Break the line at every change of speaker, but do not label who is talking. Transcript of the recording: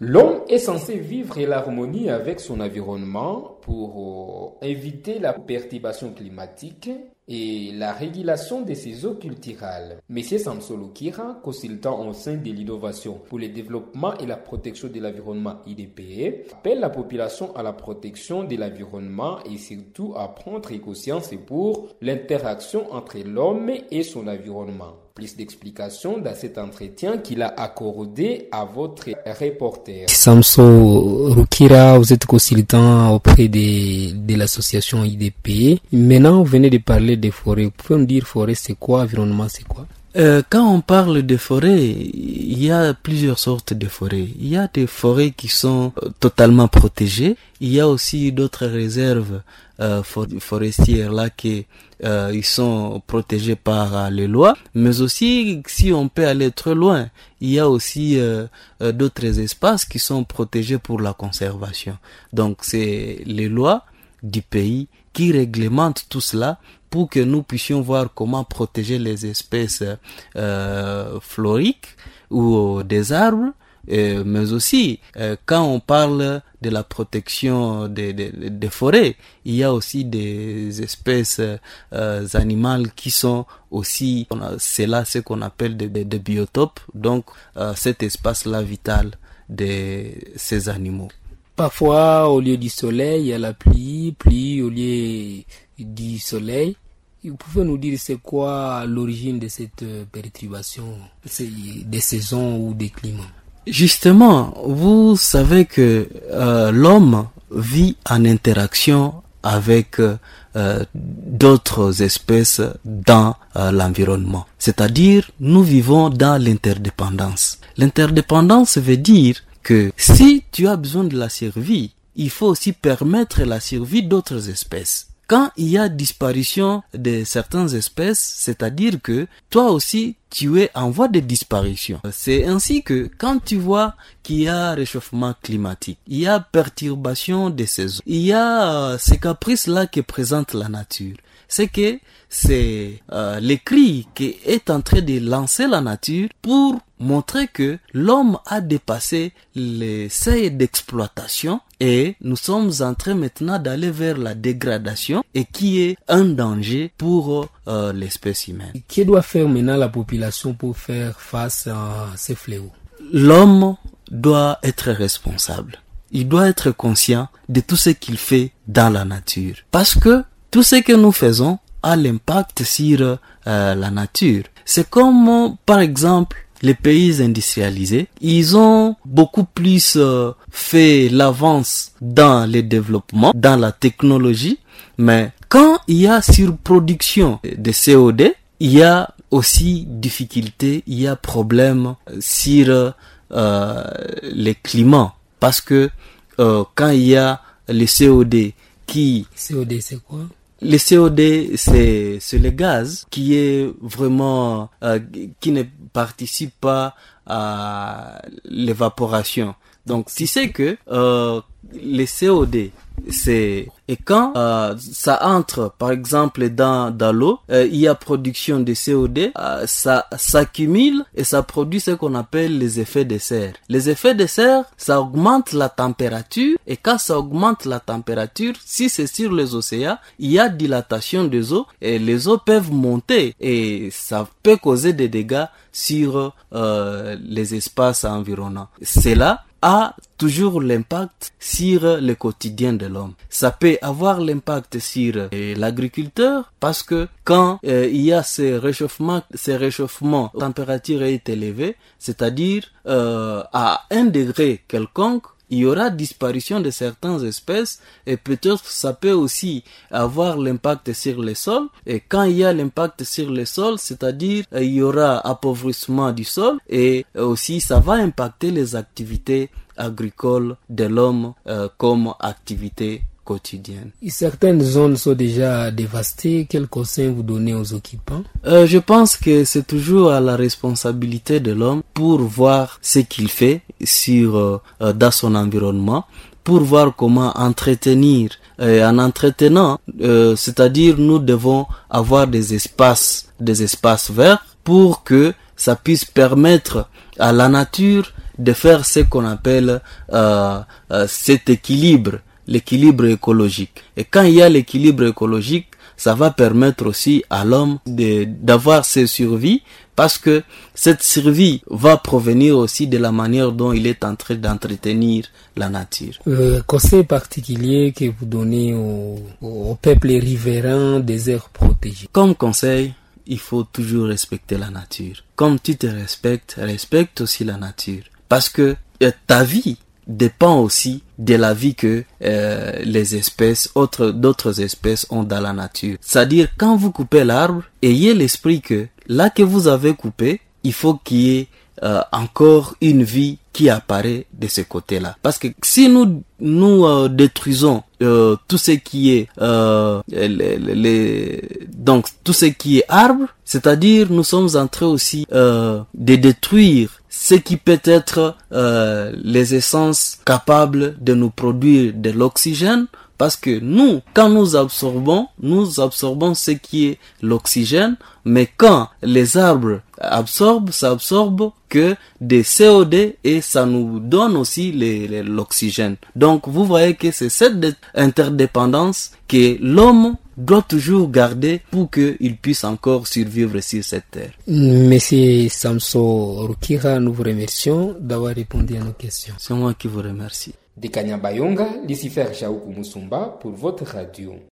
L'homme est censé vivre en harmonie avec son environnement pour éviter la perturbation climatique et la régulation de ses eaux culturales. M. Samsolo Kira, consultant au sein de l'innovation pour le développement et la protection de l'environnement IDPE, appelle la population à la protection de l'environnement et surtout à prendre conscience pour l'interaction entre l'homme et son environnement. Plus d'explications dans cet entretien qu'il a accordé à votre reporter.
Samso Rukira, vous êtes consultant auprès de l'association IDP. Maintenant, vous venez de parler des forêts. Vous pouvez me dire forêt, c'est quoi? Environnement, c'est quoi?
Quand on parle de forêts, il y a plusieurs sortes de forêts. Il y a des forêts qui sont totalement protégées. Il y a aussi d'autres réserves forestières là qui ils sont protégés par les lois. Mais aussi, si on peut aller très loin, il y a aussi d'autres espaces qui sont protégés pour la conservation. Donc, c'est les lois du pays qui réglementent tout cela pour que nous puissions voir comment protéger les espèces floriques ou des arbres, mais aussi quand on parle de la protection des forêts, il y a aussi des espèces animales qui sont aussi, c'est là ce qu'on appelle des biotopes, donc cet espace-là vital de ces animaux.
Parfois, au lieu du soleil, il y a la pluie au lieu du soleil. Vous pouvez nous dire c'est quoi l'origine de cette perturbation des saisons ou des climats?
Justement, vous savez que l'homme vit en interaction avec d'autres espèces dans l'environnement. C'est-à-dire, nous vivons dans l'interdépendance. L'interdépendance veut dire que si tu as besoin de la survie, il faut aussi permettre la survie d'autres espèces. Quand il y a disparition de certaines espèces, c'est-à-dire que toi aussi, tu es en voie de disparition. C'est ainsi que quand tu vois qu'il y a réchauffement climatique, il y a perturbation des saisons, il y a ces caprices-là que présente la nature. C'est que c'est les cris qui est en train de lancer la nature pour montrer que l'homme a dépassé les seuils d'exploitation et nous sommes en train maintenant d'aller vers la dégradation et qui est un danger pour l'espèce humaine.
Que doit faire maintenant la population pour faire face à ces fléaux?
L'homme doit être responsable. Il doit être conscient de tout ce qu'il fait dans la nature. Parce que tout ce que nous faisons a l'impact sur la nature. C'est comme, par exemple, les pays industrialisés, ils ont beaucoup plus fait l'avance dans le développement, dans la technologie, mais quand il y a surproduction de CO2, il y a aussi difficulté, il y a problème sur les climats, parce que quand il y a le CO2 qui...
CO2 c'est quoi?
Le CO2, c'est le gaz qui est vraiment, qui ne participe pas à l'évaporation. Donc, tu sais que le CO2, c'est... Et quand ça entre, par exemple, dans l'eau, il y a production de CO2, ça s'accumule et ça produit ce qu'on appelle les effets de serre. Les effets de serre, ça augmente la température et quand ça augmente la température, si c'est sur les océans, il y a dilatation des eaux et les eaux peuvent monter et ça peut causer des dégâts sur les espaces environnants. C'est là a toujours l'impact sur le quotidien de l'homme. Ça peut avoir l'impact sur l'agriculteur parce que quand il y a ces réchauffements, la température est élevée, c'est-à-dire à 1 degré quelconque, il y aura disparition de certaines espèces et peut-être ça peut aussi avoir l'impact sur les sols. Et quand il y a l'impact sur les sols, c'est-à-dire il y aura appauvrissement du sol et aussi ça va impacter les activités agricoles de l'homme comme activité quotidienne.
Certaines zones sont déjà dévastées. Quel conseil vous donnez aux occupants?
Je pense que c'est toujours à la responsabilité de l'homme pour voir ce qu'il fait dans son environnement, pour voir comment entretenir. En entretenant, c'est-à-dire nous devons avoir des espaces verts pour que ça puisse permettre à la nature de faire ce qu'on appelle cet équilibre, l'équilibre écologique. Et quand il y a l'équilibre écologique, ça va permettre aussi à l'homme d'avoir ses survies, parce que cette survie va provenir aussi de la manière dont il est en train d'entretenir la nature.
Conseil particulier que vous donnez au peuple riverain des aires protégées?
Comme conseil, il faut toujours respecter la nature. Comme tu te respectes, respecte aussi la nature. Parce que ta vie dépend aussi de la vie que les espèces, d'autres espèces ont dans la nature. C'est-à-dire, quand vous coupez l'arbre, ayez l'esprit que là que vous avez coupé, il faut qu'il y ait encore une vie qui apparaît de ce côté-là. Parce que si nous détruisons tout ce qui est donc tout ce qui est arbre, c'est-à-dire nous sommes en train aussi de détruire ce qui peut être les essences capables de nous produire de l'oxygène, parce que nous, quand nous absorbons ce qui est l'oxygène, mais quand les arbres absorbent, ça absorbe que des CO2 et ça nous donne aussi l'oxygène. Donc vous voyez que c'est cette interdépendance que l'homme doit toujours garder pour qu'il puisse encore survivre sur cette terre.
Monsieur Samson Rukira, nous vous remercions d'avoir répondu à nos questions.
C'est moi qui vous remercie.
De Kanyabayonga, Lucifer Jaoukou Musumba pour votre radio.